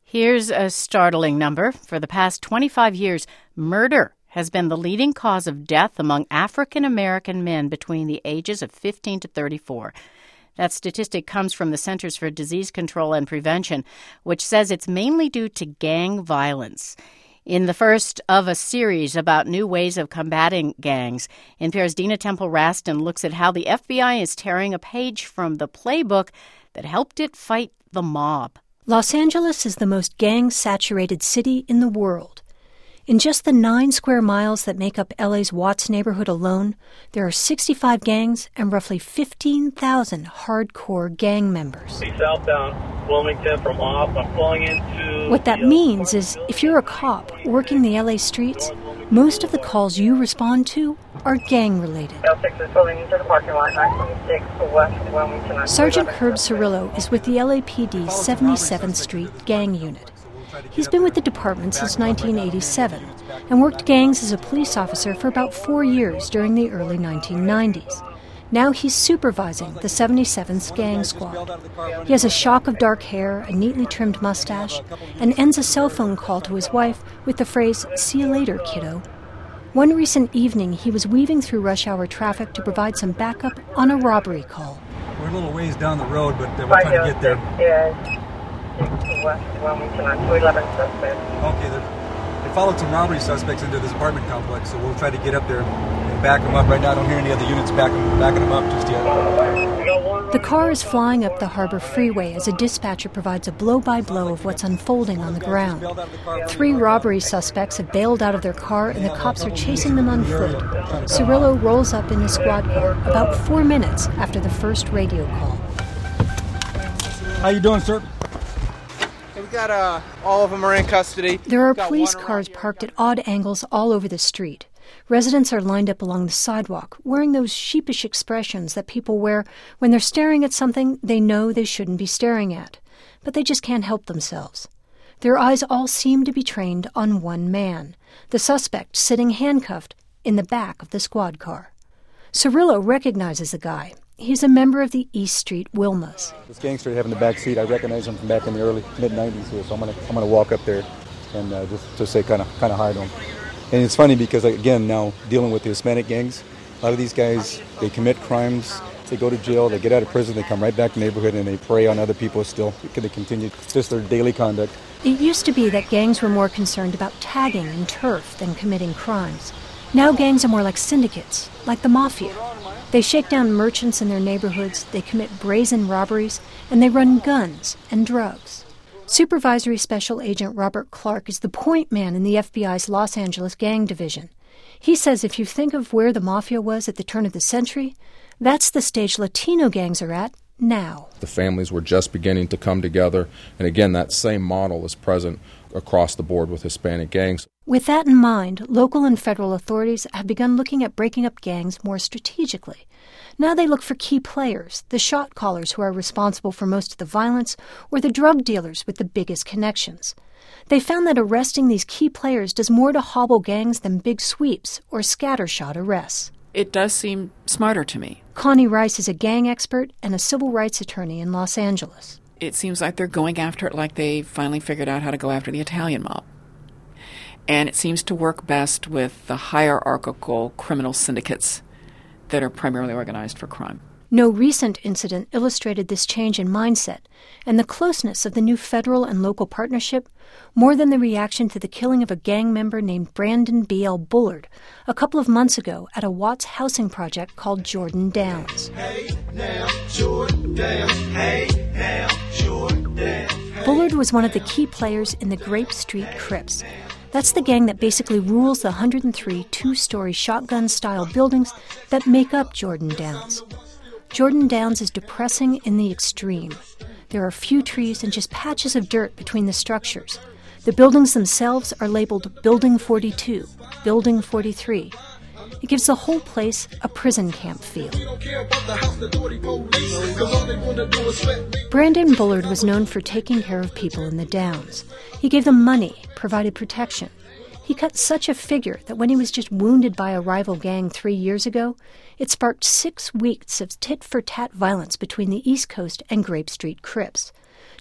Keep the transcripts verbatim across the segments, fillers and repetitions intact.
Here's a startling number. For the past twenty-five years, murder has been the leading cause of death among African American men between the ages of fifteen to thirty-four. That statistic comes from the Centers for Disease Control and Prevention, which says it's mainly due to gang violence. In the first of a series about new ways of combating gangs, N P R's Dina Temple-Raston looks at how the F B I is tearing a page from the playbook that helped it fight the mob. Los Angeles is the most gang-saturated city in the world. In just the nine square miles that make up L A's Watts neighborhood alone, there are sixty-five gangs and roughly fifteen thousand hardcore gang members. Southbound Wilmington from off. I'm flowing into... What that means is if you're a cop working the L A streets, most of the calls you respond to are gang-related. L six is pulling into the parking lot, nine twenty-six west Wilmington. Sergeant Herb Cirillo is with the L A P D seventy-seventh Street Gang Unit. He's been with the department since nineteen eighty-seven and worked gangs as a police officer for about four years during the early nineteen nineties. Now he's supervising the seventy-seventh Gang Squad. He has a shock of dark hair, a neatly trimmed mustache, and ends a cell phone call to his wife with the phrase, "See you later, kiddo." One recent evening, he was weaving through rush hour traffic to provide some backup on a robbery call. We're a little ways down the road, but uh, we're trying to get there. Yeah. West Wilmington on two eleven suspects. Okay, they followed some robbery suspects into this apartment complex, so we'll try to get up there and back them up. Right now, I don't hear any other units backing, backing them up just yet. The car is flying up the Harbor Freeway as a dispatcher provides a blow-by-blow of what's unfolding on the ground. Three robbery suspects have bailed out of their car, and the cops are chasing them on foot. Cirillo rolls up in his squad car about four minutes after the first radio call. How you doing, sir? We've got uh, all of them are in custody. There are police cars parked at odd angles all over the street. Residents are lined up along the sidewalk, wearing those sheepish expressions that people wear when they're staring at something they know they shouldn't be staring at, but they just can't help themselves. Their eyes all seem to be trained on one man, the suspect sitting handcuffed in the back of the squad car. Cirillo recognizes the guy. He's a member of the East Street Wilmas. This gangster having the back seat, I recognize him from back in the early mid nineties here, so I'm gonna I'm gonna walk up there and uh, just to say kind of kind of hi to him. And it's funny because again now dealing with the Hispanic gangs, a lot of these guys they commit crimes, they go to jail, they get out of prison, they come right back to the neighborhood and they prey on other people still. They continue just their daily conduct. It used to be that gangs were more concerned about tagging and turf than committing crimes. Now gangs are more like syndicates, like the mafia. They shake down merchants in their neighborhoods, they commit brazen robberies, and they run guns and drugs. Supervisory Special Agent Robert Clark is the point man in the F B I's Los Angeles Gang Division. He says if you think of where the mafia was at the turn of the century, that's the stage Latino gangs are at now. The families were just beginning to come together, and again, that same model is present across the board with Hispanic gangs. With that in mind, local and federal authorities have begun looking at breaking up gangs more strategically. Now they look for key players, the shot callers who are responsible for most of the violence, or the drug dealers with the biggest connections. They found that arresting these key players does more to hobble gangs than big sweeps or scattershot arrests. It does seem smarter to me. Connie Rice is a gang expert and a civil rights attorney in Los Angeles. It seems like they're going after it like they finally figured out how to go after the Italian mob. And it seems to work best with the hierarchical criminal syndicates that are primarily organized for crime. No recent incident illustrated this change in mindset and the closeness of the new federal and local partnership more than the reaction to the killing of a gang member named Brandon B L. Bullard a couple of months ago at a Watts housing project called Jordan Downs. Hey now, Jordan Downs. Hey now, Jordan Downs. Bullard was one of the key players in the Grape Street Crips. That's the gang that basically rules the one hundred three two-story shotgun-style buildings that make up Jordan Downs. Jordan Downs is depressing in the extreme. There are few trees and just patches of dirt between the structures. The buildings themselves are labeled Building forty-two, Building forty-three. It gives the whole place a prison camp feel. Brandon Bullard was known for taking care of people in the Downs. He gave them money, provided protection. He cut such a figure that when he was just wounded by a rival gang three years ago, it sparked six weeks of tit-for-tat violence between the East Coast and Grape Street Crips.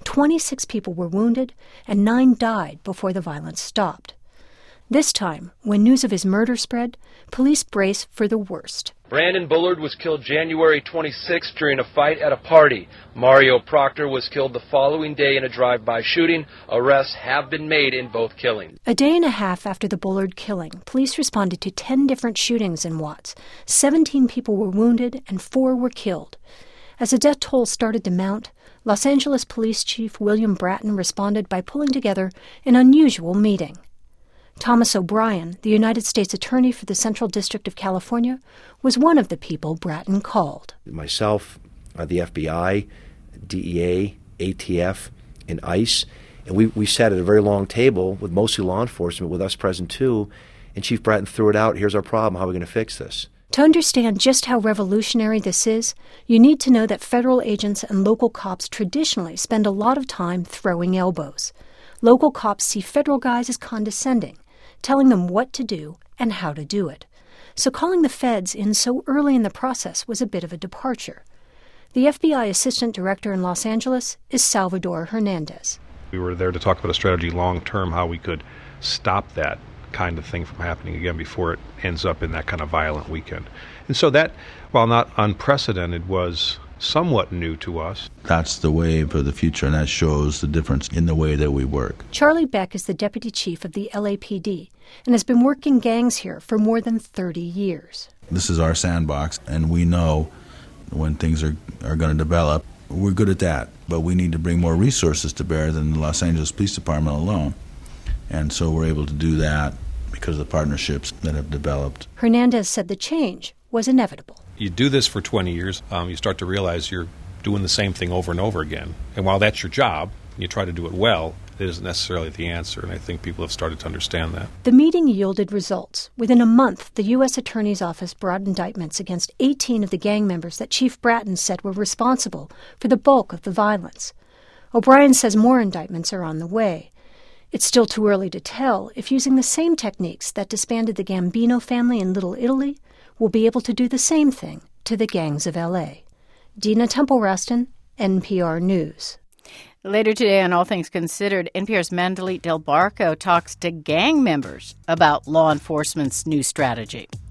twenty-six people were wounded and nine died before the violence stopped. This time, when news of his murder spread, police brace for the worst. Brandon Bullard was killed January twenty-sixth during a fight at a party. Mario Proctor was killed the following day in a drive-by shooting. Arrests have been made in both killings. A day and a half after the Bullard killing, police responded to ten different shootings in Watts. Seventeen people were wounded and four were killed. As the death toll started to mount, Los Angeles Police Chief William Bratton responded by pulling together an unusual meeting. Thomas O'Brien, the United States Attorney for the Central District of California, was one of the people Bratton called. Myself, uh, the F B I, D E A, A T F, and ICE, and we, we sat at a very long table with mostly law enforcement, with us present too, and Chief Bratton threw it out, here's our problem, how are we going to fix this? To understand just how revolutionary this is, you need to know that federal agents and local cops traditionally spend a lot of time throwing elbows. Local cops see federal guys as condescending, telling them what to do and how to do it. So calling the feds in so early in the process was a bit of a departure. The F B I Assistant Director in Los Angeles is Salvador Hernandez. We were there to talk about a strategy long-term, how we could stop that kind of thing from happening again before it ends up in that kind of violent weekend. And so that, while not unprecedented, was somewhat new to us. That's the wave of the future, and that shows the difference in the way that we work. Charlie Beck is the deputy chief of the L A P D and has been working gangs here for more than thirty years. This is our sandbox, and we know when things are, are going to develop. We're good at that, but we need to bring more resources to bear than the Los Angeles Police Department alone. And so we're able to do that because of the partnerships that have developed. Hernandez said the change was inevitable. You do this for twenty years, um, you start to realize you're doing the same thing over and over again. And while that's your job, you try to do it well, it isn't necessarily the answer, and I think people have started to understand that. The meeting yielded results. Within a month, the U S Attorney's Office brought indictments against eighteen of the gang members that Chief Bratton said were responsible for the bulk of the violence. O'Brien says more indictments are on the way. It's still too early to tell if using the same techniques that disbanded the Gambino family in Little Italy will be able to do the same thing to the gangs of L A. Dina Temple-Raston, N P R News. Later today on All Things Considered, N P R's Mandalit Del Barco talks to gang members about law enforcement's new strategy.